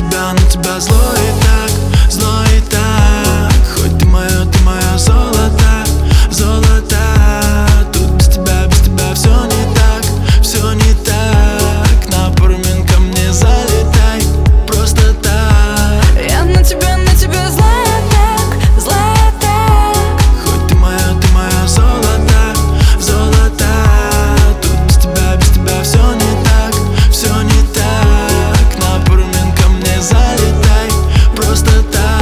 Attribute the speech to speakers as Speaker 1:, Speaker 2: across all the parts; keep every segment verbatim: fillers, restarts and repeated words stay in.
Speaker 1: тебя, на тебя злой и так, злой и так. Хоть ты моё, ты моё золото, золото. Тут без тебя, без тебя все не так, все не так. На пару минут ко мне залетай, просто так.
Speaker 2: Я на тебя, на тебя злая так, злая так.
Speaker 1: Хоть ты моё, ты моё золото, золото. Тут без тебя, без тебя все не так, все не так. На пару минут ко мне залетай, просто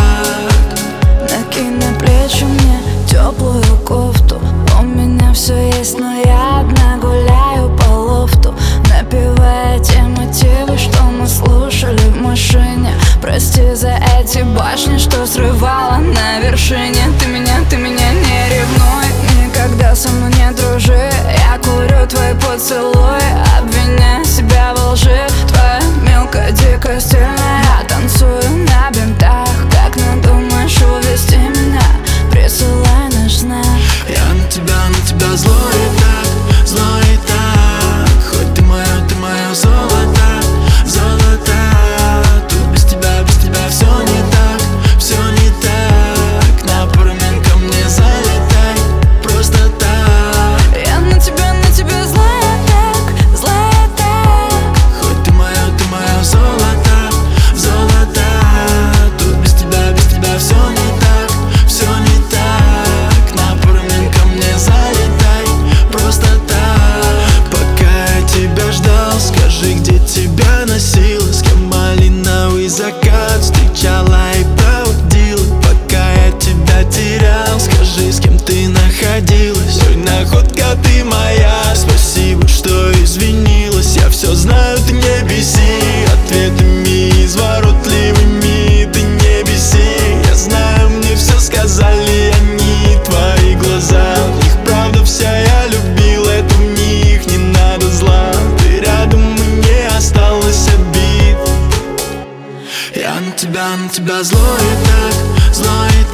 Speaker 1: так.
Speaker 2: Накинь на плечи мне теплую кофту. У меня все есть, но я одна гуляю по лофту, напевая те мотивы, что мы слушали в машине. Прости за эти башни, что срывала на вершине. Ты меня, ты меня не ревнуй, никогда со мной не дружи. Я курю твои поцелуи, обвиняя себя во лжи. Твоя мелкая, дикая, стильная. Я танцую на бинтах. Как надумаешь увести меня, присылай наш знак.
Speaker 1: Я на тебя, на тебя злой и так, злой и так. Хоть ты моё, ты моё золото, золото. Тут без тебя, без тебя все не так, все не так. На пару минут ко мне залетай, просто так.
Speaker 2: Я на тебя, на тебя злая так, злая так.
Speaker 1: Хоть ты моё, ты моё золото, золото. Тут без тебя, без тебя все не так, все не так. На пару минут ко мне залетай, просто так. Пока я тебя ждал, скажи, где тебя носила, с кем малиновый закат встречала и проводила. Пока я тебя терял, скажи, с кем ты находилась. Ой, находка ты моя, спасибо, что извинилась. Я все знаю, ты не беси ответами изворотливыми, ты не беси. Я знаю, мне все сказали они, твои глаза. В них правда вся, я любил это, в них не надо зла. Ты рядом, и не осталось обид. Я на тебя, на тебя злой и так, злой и